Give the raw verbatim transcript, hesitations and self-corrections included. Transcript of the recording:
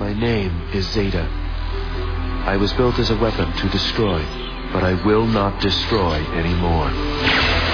My name is Zeta. I was built as a weapon to destroy, but I will not destroy anymore.